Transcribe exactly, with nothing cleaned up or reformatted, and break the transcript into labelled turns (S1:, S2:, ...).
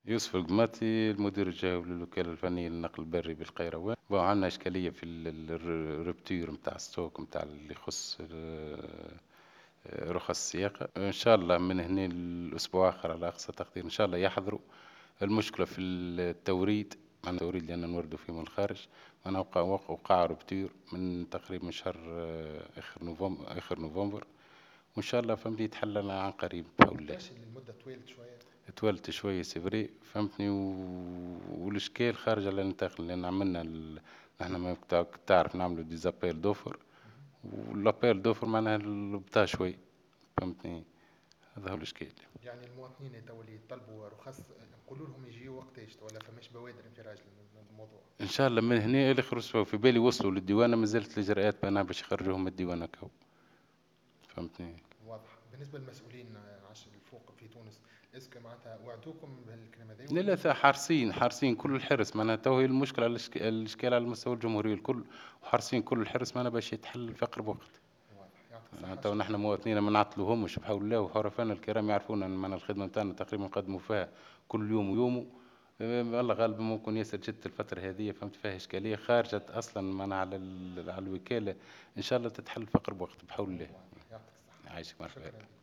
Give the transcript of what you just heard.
S1: يوسف القماتي، المدير الجوي للوكالة الفنية للنقل البري بالقيروان. بون عندنا إشكالية في الربتير متاع الستوك متاع اللي يخص ال- رخص السياقة. إن شاء الله من هنا الأسبوع آخر على أقصى تقدير إن شاء الله يحضروا. المشكلة في التوريد، معنى التوريد لأن نوردوا فيه من الخارج. أنا وقع وقع ربتير من تقريبا شهر آه، آخر نوفمبر آخر نوفمبر. وإن شاء الله فهمتني يتحلل عن قريب بحول الله.
S2: معناتهاش اللي المدة طويلة شوية.
S1: تولت شوية سيفري فهمتني و... والاشكال خارج على النطاق لان عملنا ال... نحن ما بتا- تعرف نعملوا ديزابيل دوفر. والابيل دوفر معناها البطا شوي فهمتني. هذا هو الاشكال.
S2: يعني المواطنين تو اللي يطلبوا رخص نقولوا لهم يجيوا وقتاش ولا فماش بوادر انفراج للموضوع؟
S1: ان شاء الله من هنا اللي خرجوا في بالي وصلوا للديوانه ما زالت الاجراءات بينها باش يخرجوهم من الديوانه كو فهمتني.
S2: واضح. بالنسبة للمسؤولين عش الفوق في تونس، اسكو معناتها وعدوكم بالكلام هذا
S1: لا
S2: ولا
S1: لا
S2: مازال؟
S1: ثا حارسين حارسين كل الحرص معناها تو هي المشكله على الإشك- الاشكال على مستوى الجمهوريه الكل. وحارسين كل الحرص معناها باش يتحل في اقرب وقت.
S2: واضح، يعطيك الصحة،
S1: معناتها
S2: شكرا
S1: نحن
S2: لك.
S1: مواطنين ما نعطلوهمش بحول الله وحرفانا الكرام يعرفون ان من الخدمه نتاعنا تقريبا نقدموا فيها كل يوم ويوم. الله غالب ممكن ياسر جت الفتره هذه فهمت فيها اشكاليه خارجت اصلا من على ال- على الوكاله. ان شاء الله تتحل في اقرب وقت بحول الله.
S2: واضح، يعطيك الصحة.
S1: عايشك مرحبا.
S2: شكرا لك.